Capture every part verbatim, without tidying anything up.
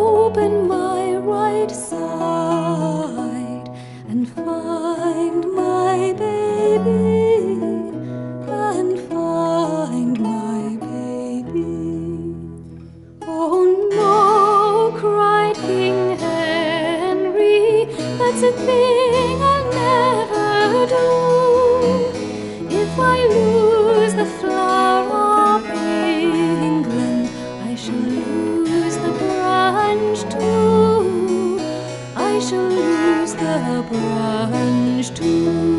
open my right side and find my baby, and find my baby. Oh no, cried King Henry, that's a thing I'll never do. If I lose the flower of England, I shall lose the branch too. I shall lose the branch too.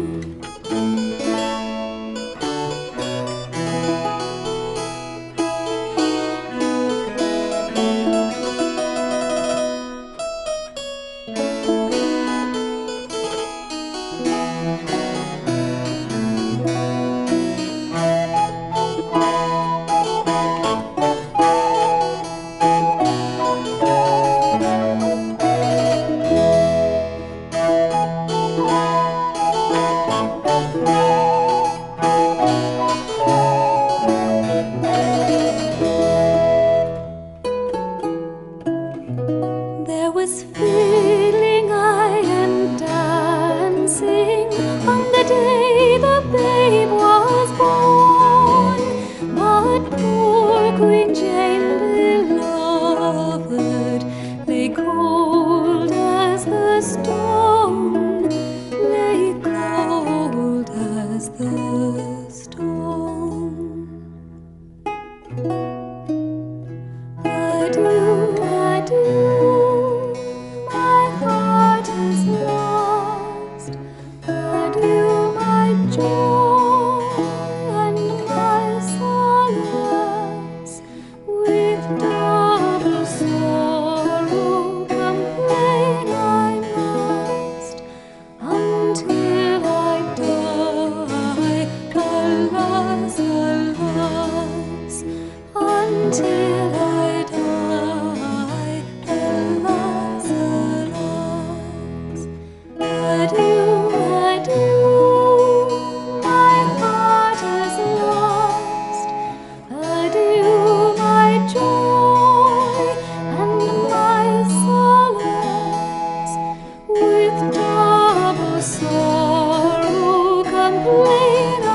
There was fiddling, I and dancing on the day the babe was born. But poor Queen Jane beloved lay cold as the stone, lay cold as the stone. Adieu, adieu. Until I die, alas, alas. Adieu, adieu, my heart is lost. Adieu, my joy and my solace. With double sorrow complain